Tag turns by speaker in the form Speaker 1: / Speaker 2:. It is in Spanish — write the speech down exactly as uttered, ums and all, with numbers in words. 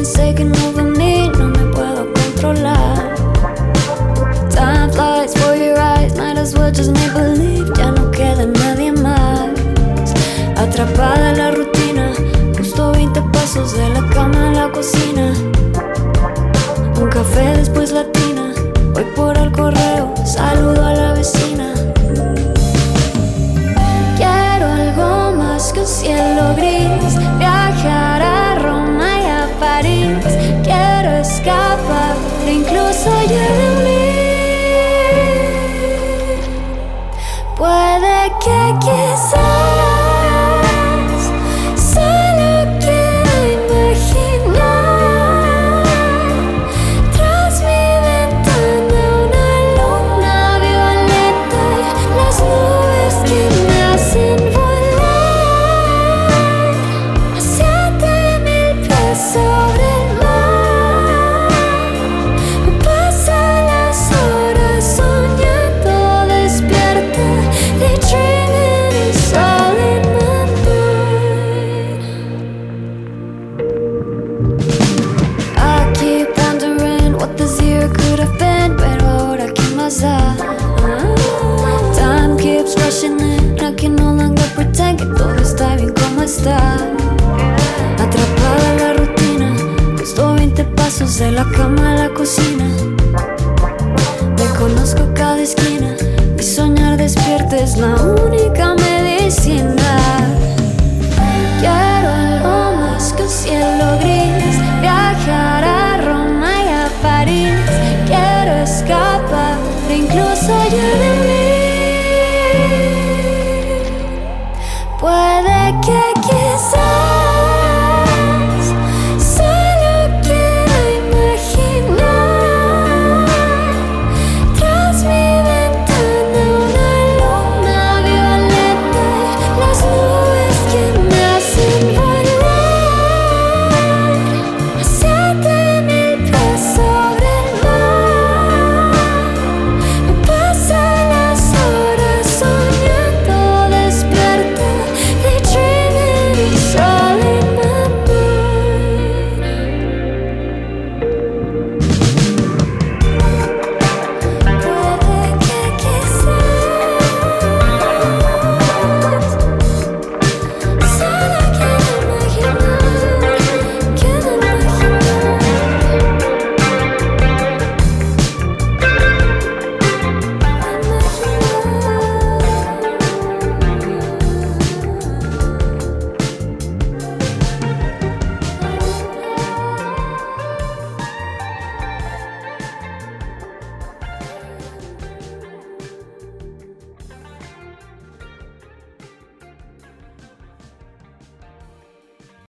Speaker 1: feelings taking over me, no me puedo controlar. Time flies for your eyes, might as well just make believe. Ya no queda nadie más. Atrapada en la rutina, justo veinte pasos de la cama a la cocina. Un café después la tina, voy por el correo, saludo a la vecina. Quiero algo más que un cielo gris, viajar a Roma y a París. Quiero escapar, incluso yo de mí. Puede que quizás solo quiero imaginar. Tras mi ventana una luna violeta y las nubes que me hacen volar a siete mil pies sobre el mar. Me pasan las horas soñando despierta, daydreaming is all in my mind. I keep wondering what this year could have been, pero ahora qué más da. Time keeps rushing in, I can no longer pretend que todo está bien como está. Atrapada en la rutina, justo veinte pasos de la cama a la cocina. Me conozco cada esquina, mi soñar despierto es la única medicina.